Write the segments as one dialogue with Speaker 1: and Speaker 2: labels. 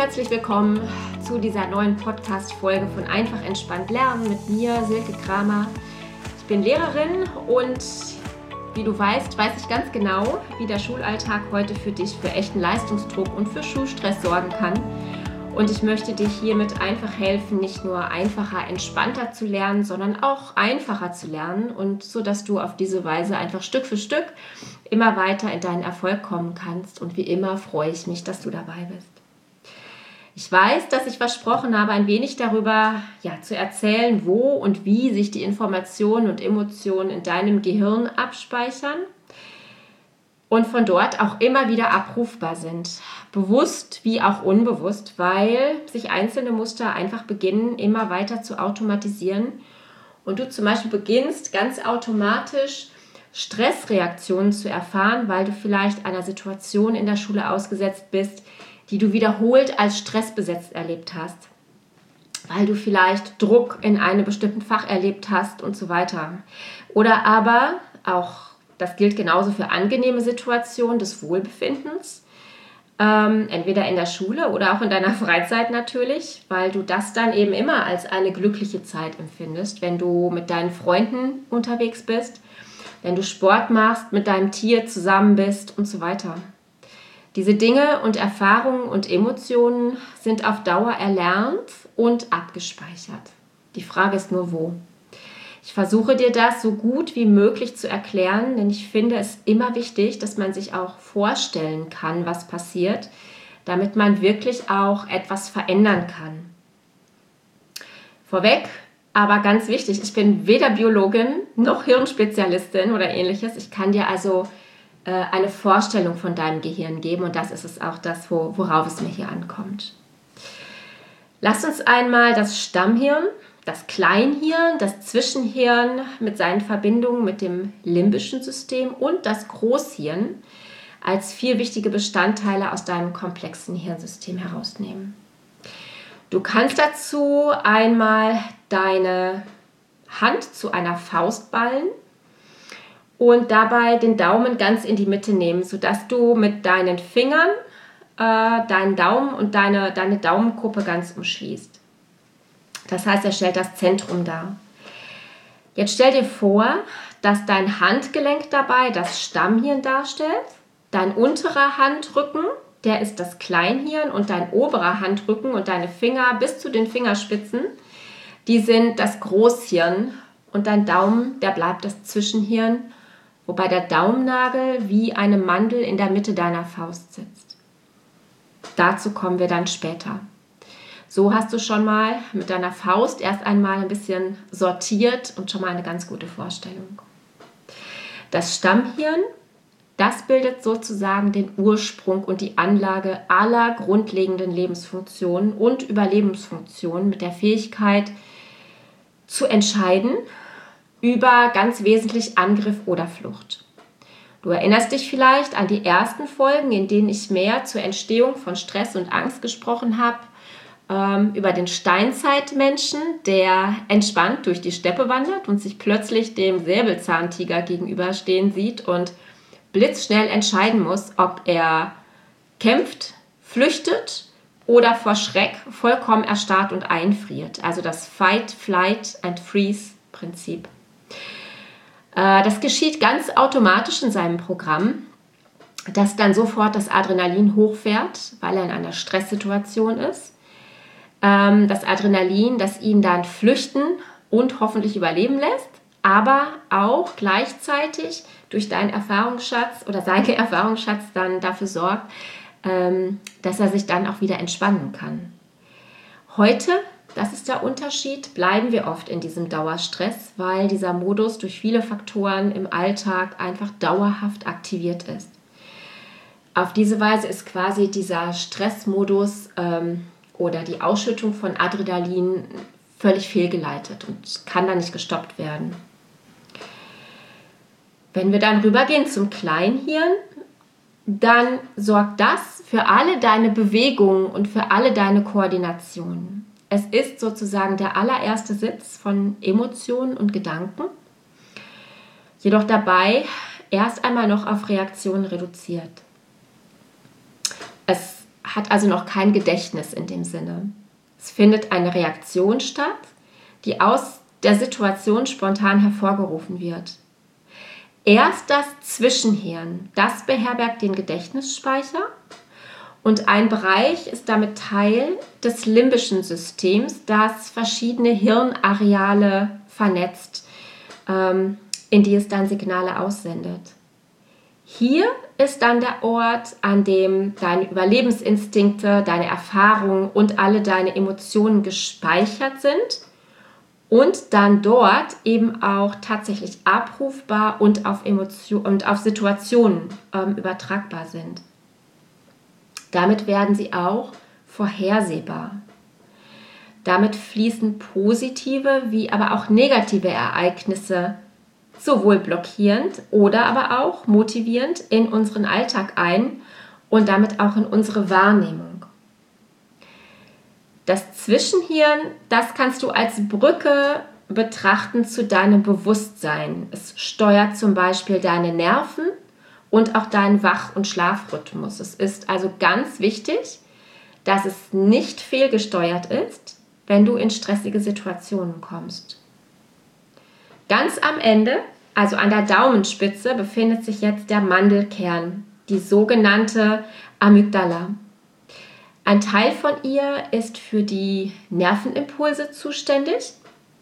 Speaker 1: herzlich willkommen zu dieser neuen Podcast-Folge von Einfach entspannt lernen mit mir, Silke Kramer. Ich bin Lehrerin und wie du weißt, weiß ich ganz genau, wie der Schulalltag heute für dich für echten Leistungsdruck und für Schulstress sorgen kann. Und ich möchte dich hiermit einfach helfen, nicht nur einfacher, entspannter zu lernen, sondern auch einfacher zu lernen und so, dass du auf diese Weise einfach Stück für Stück immer weiter in deinen Erfolg kommen kannst. Und wie immer freue ich mich, dass du dabei bist. Ich weiß, dass ich versprochen habe, ein wenig darüber zu erzählen, wo und wie sich die Informationen und Emotionen in deinem Gehirn abspeichern und von dort auch immer wieder abrufbar sind. Bewusst wie auch unbewusst, weil sich einzelne Muster einfach beginnen, immer weiter zu automatisieren und du zum Beispiel beginnst ganz automatisch Stressreaktionen zu erfahren, weil du vielleicht einer Situation in der Schule ausgesetzt bist, die du wiederholt als stressbesetzt erlebt hast, weil du vielleicht Druck in einem bestimmten Fach erlebt hast und so weiter. Oder aber auch, das gilt genauso für angenehme Situationen des Wohlbefindens, entweder in der Schule oder auch in deiner Freizeit natürlich, weil du das dann eben immer als eine glückliche Zeit empfindest, wenn du mit deinen Freunden unterwegs bist, wenn du Sport machst, mit deinem Tier zusammen bist und so weiter. Diese Dinge und Erfahrungen und Emotionen sind auf Dauer erlernt und abgespeichert. Die Frage ist nur, wo. Ich versuche dir das so gut wie möglich zu erklären, denn ich finde es immer wichtig, dass man sich auch vorstellen kann, was passiert, damit man wirklich auch etwas verändern kann. Vorweg, aber ganz wichtig, ich bin weder Biologin noch Hirnspezialistin oder ähnliches. Ich kann dir also eine Vorstellung von deinem Gehirn geben und das ist es auch das, worauf es mir hier ankommt. Lass uns einmal das Stammhirn, das Kleinhirn, das Zwischenhirn mit seinen Verbindungen mit dem limbischen System und das Großhirn als 4 wichtige Bestandteile aus deinem komplexen Hirnsystem herausnehmen. Du kannst dazu einmal deine Hand zu einer Faust ballen und dabei den Daumen ganz in die Mitte nehmen, sodass du mit deinen Fingern deinen Daumen und deine Daumenkuppe ganz umschließt. Das heißt, er stellt das Zentrum dar. Jetzt stell dir vor, dass dein Handgelenk dabei das Stammhirn darstellt, dein unterer Handrücken, der ist das Kleinhirn und dein oberer Handrücken und deine Finger bis zu den Fingerspitzen, die sind das Großhirn und dein Daumen, der bleibt das Zwischenhirn, wobei der Daumennagel wie eine Mandel in der Mitte deiner Faust sitzt. Dazu kommen wir dann später. So hast du schon mal mit deiner Faust erst einmal ein bisschen sortiert und schon mal eine ganz gute Vorstellung. Das Stammhirn, das bildet sozusagen den Ursprung und die Anlage aller grundlegenden Lebensfunktionen und Überlebensfunktionen mit der Fähigkeit zu entscheiden über ganz wesentlich Angriff oder Flucht. Du erinnerst dich vielleicht an die ersten Folgen, in denen ich mehr zur Entstehung von Stress und Angst gesprochen habe, über den Steinzeitmenschen, der entspannt durch die Steppe wandert und sich plötzlich dem Säbelzahntiger gegenüberstehen sieht und blitzschnell entscheiden muss, ob er kämpft, flüchtet oder vor Schreck vollkommen erstarrt und einfriert. Also das Fight, Flight and Freeze-Prinzip. Das geschieht ganz automatisch in seinem Programm, dass dann sofort das Adrenalin hochfährt, weil er in einer Stresssituation ist. Das Adrenalin, das ihn dann flüchten und hoffentlich überleben lässt, aber auch gleichzeitig durch deinen Erfahrungsschatz oder seinen Erfahrungsschatz dann dafür sorgt, dass er sich dann auch wieder entspannen kann. Heute, das ist der Unterschied, bleiben wir oft in diesem Dauerstress, weil dieser Modus durch viele Faktoren im Alltag einfach dauerhaft aktiviert ist. Auf diese Weise ist quasi dieser Stressmodus oder die Ausschüttung von Adrenalin völlig fehlgeleitet und kann dann nicht gestoppt werden. Wenn wir dann rübergehen zum Kleinhirn, dann sorgt das für alle deine Bewegungen und für alle deine Koordinationen. Es ist sozusagen der allererste Sitz von Emotionen und Gedanken, jedoch dabei erst einmal noch auf Reaktionen reduziert. Es hat also noch kein Gedächtnis in dem Sinne. Es findet eine Reaktion statt, die aus der Situation spontan hervorgerufen wird. Erst das Zwischenhirn, das beherbergt den Gedächtnisspeicher und ein Bereich ist damit Teil des limbischen Systems, das verschiedene Hirnareale vernetzt, in die es dann Signale aussendet. Hier ist dann der Ort, an dem deine Überlebensinstinkte, deine Erfahrungen und alle deine Emotionen gespeichert sind und dann dort eben auch tatsächlich abrufbar und auf Situationen übertragbar sind. Damit werden sie auch vorhersehbar. Damit fließen positive wie aber auch negative Ereignisse sowohl blockierend oder aber auch motivierend in unseren Alltag ein und damit auch in unsere Wahrnehmung. Das Zwischenhirn, das kannst du als Brücke betrachten zu deinem Bewusstsein. Es steuert zum Beispiel deine Nerven und auch deinen Wach- und Schlafrhythmus. Es ist also ganz wichtig, dass es nicht fehlgesteuert ist, wenn du in stressige Situationen kommst. Ganz am Ende, also an der Daumenspitze, befindet sich jetzt der Mandelkern, die sogenannte Amygdala. Ein Teil von ihr ist für die Nervenimpulse zuständig,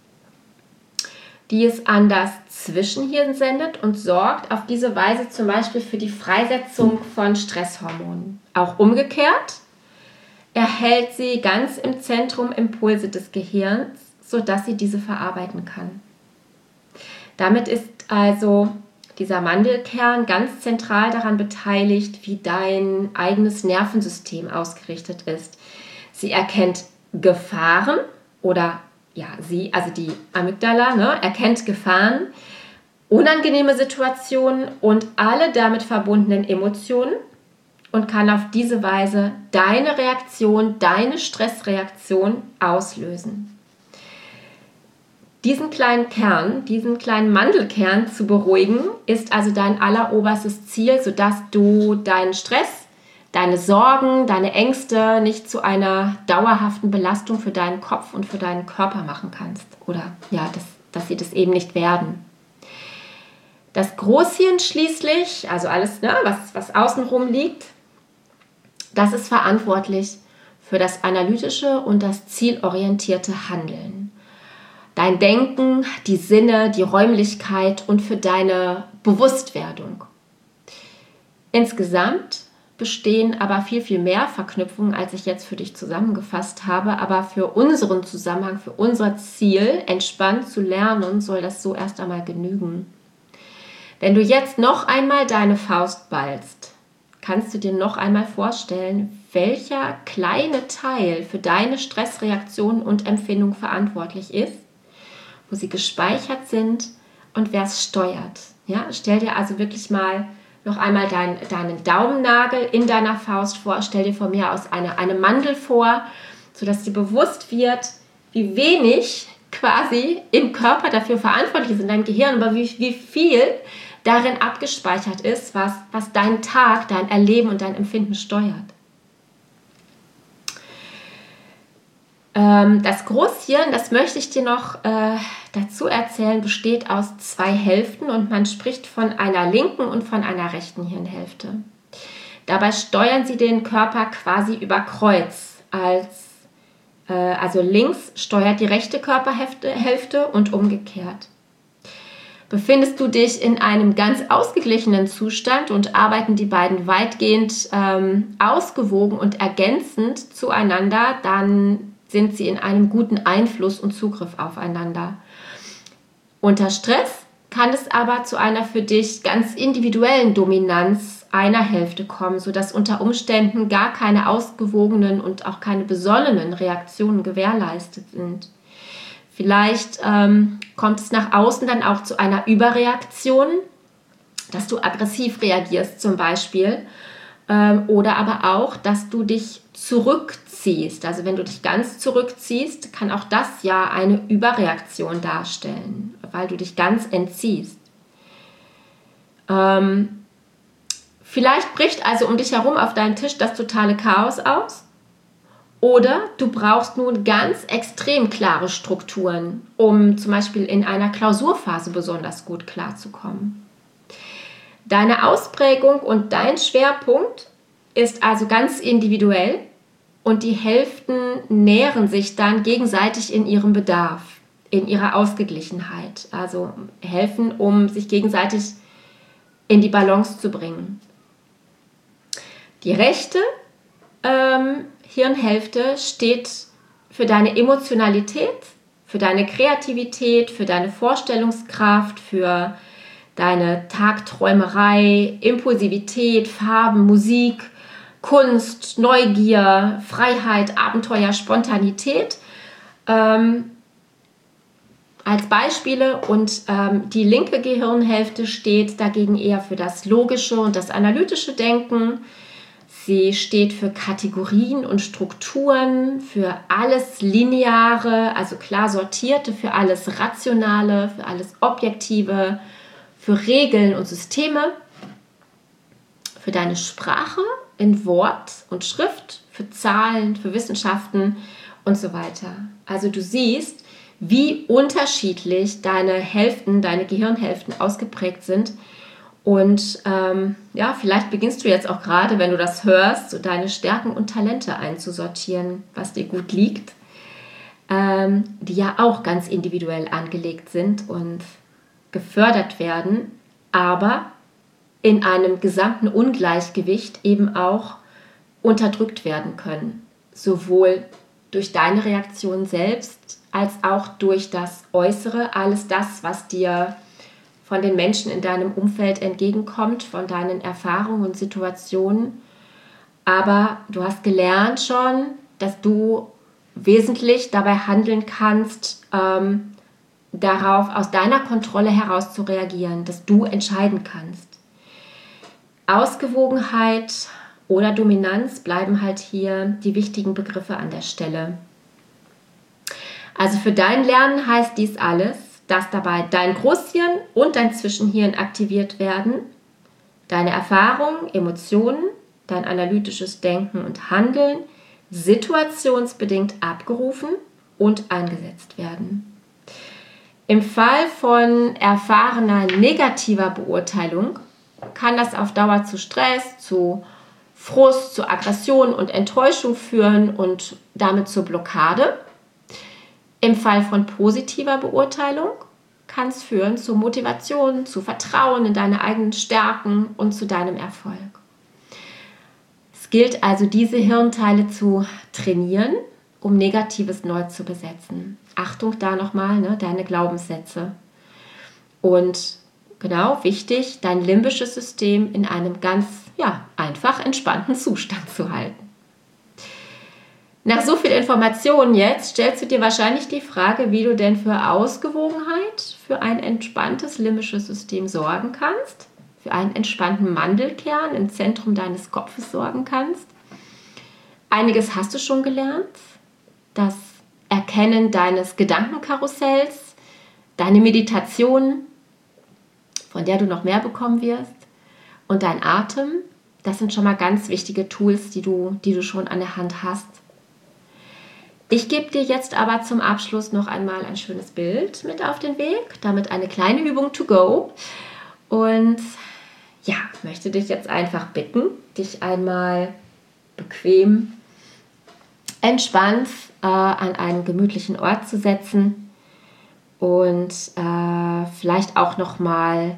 Speaker 1: die es an das Zwischenhirn sendet und sorgt auf diese Weise zum Beispiel für die Freisetzung von Stresshormonen. Auch umgekehrt erhält sie ganz im Zentrum Impulse des Gehirns, sodass sie diese verarbeiten kann. Damit ist also dieser Mandelkern ganz zentral daran beteiligt, wie dein eigenes Nervensystem ausgerichtet ist. Sie erkennt Gefahren oder die Amygdala, erkennt Gefahren, unangenehme Situationen und alle damit verbundenen Emotionen und kann auf diese Weise deine Reaktion, deine Stressreaktion auslösen. Diesen kleinen Mandelkern zu beruhigen, ist also dein alleroberstes Ziel, sodass du deinen Stress, deine Sorgen, deine Ängste nicht zu einer dauerhaften Belastung für deinen Kopf und für deinen Körper machen kannst. Oder dass sie das eben nicht werden. Das Großhirn schließlich, also alles, was außenrum liegt, das ist verantwortlich für das analytische und das zielorientierte Handeln. Dein Denken, die Sinne, die Räumlichkeit und für deine Bewusstwerdung. Insgesamt bestehen aber viel, viel mehr Verknüpfungen, als ich jetzt für dich zusammengefasst habe. Aber für unseren Zusammenhang, für unser Ziel, entspannt zu lernen, soll das so erst einmal genügen. Wenn du jetzt noch einmal deine Faust ballst, kannst du dir noch einmal vorstellen, welcher kleine Teil für deine Stressreaktion und Empfindung verantwortlich ist, wo sie gespeichert sind und wer es steuert. Ja, stell dir also wirklich mal noch einmal deinen Daumennagel in deiner Faust vor. Stell dir von mir aus eine Mandel vor, sodass dir bewusst wird, wie wenig quasi im Körper dafür verantwortlich ist, in deinem Gehirn, aber wie viel darin abgespeichert ist, was deinen Tag, dein Erleben und dein Empfinden steuert. Das Großhirn, das möchte ich dir noch dazu erzählen, besteht aus 2 Hälften und man spricht von einer linken und von einer rechten Hirnhälfte. Dabei steuern sie den Körper quasi über Kreuz. Also links steuert die rechte Körperhälfte und umgekehrt. Befindest du dich in einem ganz ausgeglichenen Zustand und arbeiten die beiden weitgehend ausgewogen und ergänzend zueinander, dann sind sie in einem guten Einfluss und Zugriff aufeinander. Unter Stress kann es aber zu einer für dich ganz individuellen Dominanz einer Hälfte kommen, sodass unter Umständen gar keine ausgewogenen und auch keine besonnenen Reaktionen gewährleistet sind. Vielleicht kommt es nach außen dann auch zu einer Überreaktion, dass du aggressiv reagierst zum Beispiel, oder aber auch, dass du dich zurückziehst. Also wenn du dich ganz zurückziehst, kann auch das ja eine Überreaktion darstellen, weil du dich ganz entziehst. Vielleicht bricht also um dich herum auf deinen Tisch das totale Chaos aus. Oder du brauchst nun ganz extrem klare Strukturen, um zum Beispiel in einer Klausurphase besonders gut klarzukommen. Deine Ausprägung und dein Schwerpunkt ist also ganz individuell und die Hälften nähren sich dann gegenseitig in ihrem Bedarf, in ihrer Ausgeglichenheit. Also helfen, um sich gegenseitig in die Balance zu bringen. Die rechte Hirnhälfte steht für deine Emotionalität, für deine Kreativität, für deine Vorstellungskraft, für deine Tagträumerei, Impulsivität, Farben, Musik, Kunst, Neugier, Freiheit, Abenteuer, Spontanität als Beispiele. Und die linke Gehirnhälfte steht dagegen eher für das logische und das analytische Denken. Sie steht für Kategorien und Strukturen, für alles Lineare, also klar sortierte, für alles Rationale, für alles Objektive, für Regeln und Systeme, für deine Sprache in Wort und Schrift, für Zahlen, für Wissenschaften und so weiter. Also du siehst, wie unterschiedlich deine Hälften, deine Gehirnhälften ausgeprägt sind. Und vielleicht beginnst du jetzt auch gerade, wenn du das hörst, so deine Stärken und Talente einzusortieren, was dir gut liegt, die ja auch ganz individuell angelegt sind und gefördert werden, aber in einem gesamten Ungleichgewicht eben auch unterdrückt werden können. Sowohl durch deine Reaktion selbst als auch durch das Äußere, alles das, was dir von den Menschen in deinem Umfeld entgegenkommt, von deinen Erfahrungen und Situationen. Aber du hast gelernt schon, dass du wesentlich dabei handeln kannst, darauf aus deiner Kontrolle heraus zu reagieren, dass du entscheiden kannst. Ausgewogenheit oder Dominanz bleiben halt hier die wichtigen Begriffe an der Stelle. Also für dein Lernen heißt dies alles, dass dabei dein Großhirn und dein Zwischenhirn aktiviert werden, deine Erfahrungen, Emotionen, dein analytisches Denken und Handeln situationsbedingt abgerufen und eingesetzt werden. Im Fall von erfahrener negativer Beurteilung kann das auf Dauer zu Stress, zu Frust, zu Aggression und Enttäuschung führen und damit zur Blockade. Im Fall von positiver Beurteilung kann es führen zu Motivation, zu Vertrauen in deine eigenen Stärken und zu deinem Erfolg. Es gilt also, diese Hirnteile zu trainieren, um Negatives neu zu besetzen. Achtung da nochmal, deine Glaubenssätze. Und genau, wichtig, dein limbisches System in einem ganz einfach entspannten Zustand zu halten. Nach so viel Informationen jetzt stellst du dir wahrscheinlich die Frage, wie du denn für Ausgewogenheit, für ein entspanntes limbisches System sorgen kannst, für einen entspannten Mandelkern im Zentrum deines Kopfes sorgen kannst. Einiges hast du schon gelernt, das Erkennen deines Gedankenkarussells, deine Meditation, von der du noch mehr bekommen wirst, und dein Atem, das sind schon mal ganz wichtige Tools, die du schon an der Hand hast. Ich gebe dir jetzt aber zum Abschluss noch einmal ein schönes Bild mit auf den Weg, damit eine kleine Übung to go. Und möchte dich jetzt einfach bitten, dich einmal bequem, entspannt an einen gemütlichen Ort zu setzen und vielleicht auch noch mal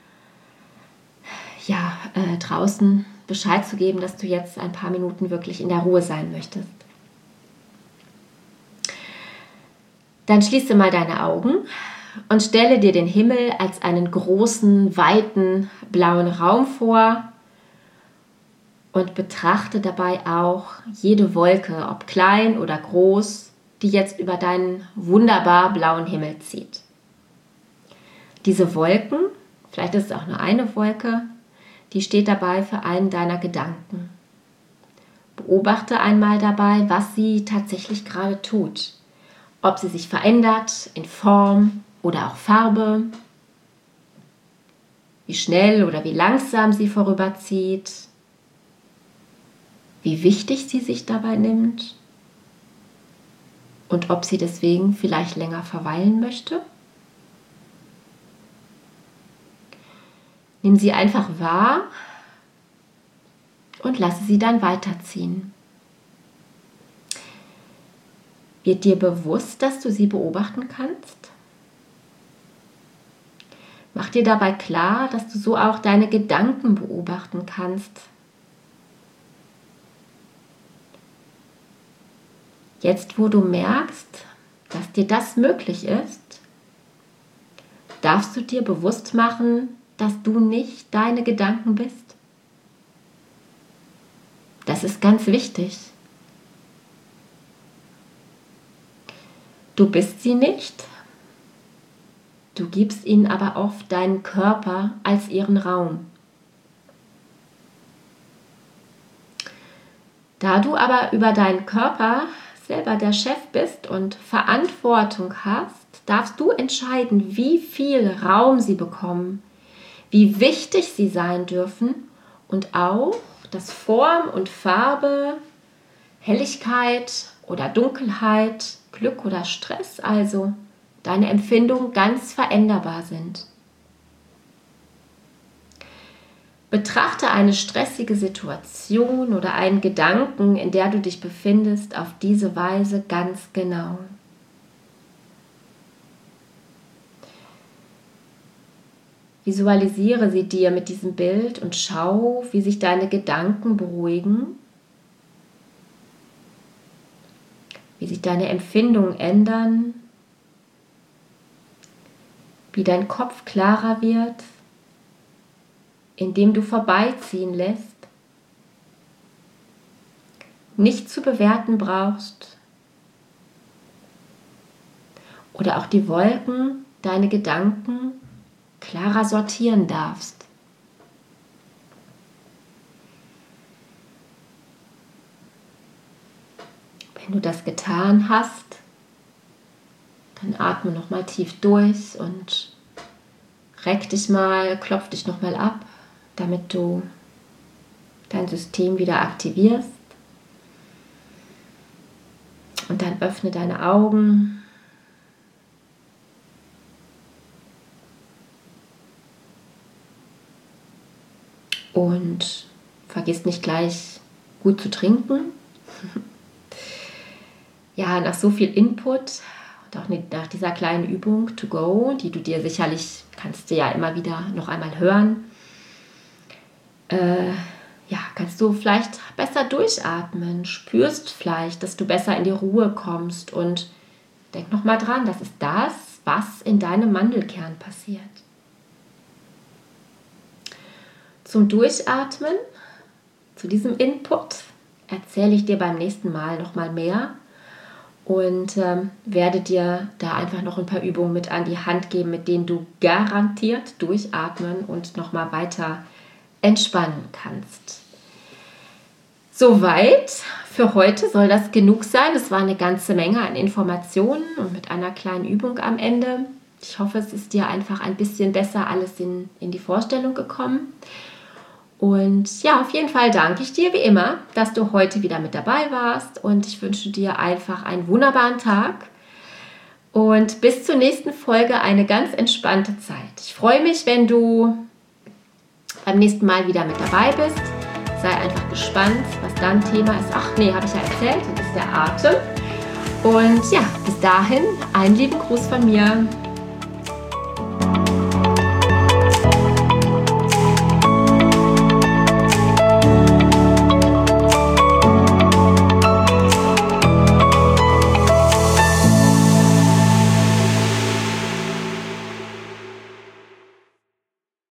Speaker 1: draußen Bescheid zu geben, dass du jetzt ein paar Minuten wirklich in der Ruhe sein möchtest. Dann schließe mal deine Augen und stelle dir den Himmel als einen großen, weiten, blauen Raum vor und betrachte dabei auch jede Wolke, ob klein oder groß, die jetzt über deinen wunderbar blauen Himmel zieht. Diese Wolken, vielleicht ist es auch nur eine Wolke, die steht dabei für einen deiner Gedanken. Beobachte einmal dabei, was sie tatsächlich gerade tut. Ob sie sich verändert in Form oder auch Farbe. wie schnell oder wie langsam sie vorüberzieht, wie wichtig sie sich dabei nimmt und ob sie deswegen vielleicht länger verweilen möchte. Nimm sie einfach wahr und lasse sie dann weiterziehen. Wird dir bewusst, dass du sie beobachten kannst? Mach dir dabei klar, dass du so auch deine Gedanken beobachten kannst. Jetzt, wo du merkst, dass dir das möglich ist, darfst du dir bewusst machen, dass du nicht deine Gedanken bist. Das ist ganz wichtig. Du bist sie nicht, du gibst ihnen aber oft deinen Körper als ihren Raum. Da du aber über deinen Körper selber der Chef bist und Verantwortung hast, darfst du entscheiden, wie viel Raum sie bekommen, wie wichtig sie sein dürfen und auch, dass Form und Farbe, Helligkeit oder Dunkelheit, Glück oder Stress, also deine Empfindungen ganz veränderbar sind. Betrachte eine stressige Situation oder einen Gedanken, in der du dich befindest, auf diese Weise ganz genau. Visualisiere sie dir mit diesem Bild und schau, wie sich deine Gedanken beruhigen, wie sich deine Empfindungen ändern, wie dein Kopf klarer wird, indem du vorbeiziehen lässt, nicht zu bewerten brauchst oder auch die Wolken, deine Gedanken klarer sortieren darfst. Wenn du das getan hast, dann atme nochmal tief durch und reck dich mal, klopf dich nochmal ab, damit du dein System wieder aktivierst. Und dann öffne deine Augen. Und vergiss nicht gleich gut zu trinken. Ja, nach so viel Input und auch nach dieser kleinen Übung to go, die du dir sicherlich, kannst du ja immer wieder noch einmal hören, kannst du vielleicht besser durchatmen, spürst vielleicht, dass du besser in die Ruhe kommst und denk nochmal dran, das ist das, was in deinem Mandelkern passiert. Zum Durchatmen, zu diesem Input, erzähle ich dir beim nächsten Mal nochmal mehr und werde dir da einfach noch ein paar Übungen mit an die Hand geben, mit denen du garantiert durchatmen und nochmal weiter entspannen kannst. Soweit für heute soll das genug sein. Es war eine ganze Menge an Informationen und mit einer kleinen Übung am Ende. Ich hoffe, es ist dir einfach ein bisschen besser alles in die Vorstellung gekommen. Und ja, auf jeden Fall danke ich dir wie immer, dass du heute wieder mit dabei warst und ich wünsche dir einfach einen wunderbaren Tag und bis zur nächsten Folge eine ganz entspannte Zeit. Ich freue mich, wenn du beim nächsten Mal wieder mit dabei bist. Sei einfach gespannt, was dein Thema ist. Ach nee, habe ich ja erzählt, das ist der Atem. Und ja, bis dahin, einen lieben Gruß von mir.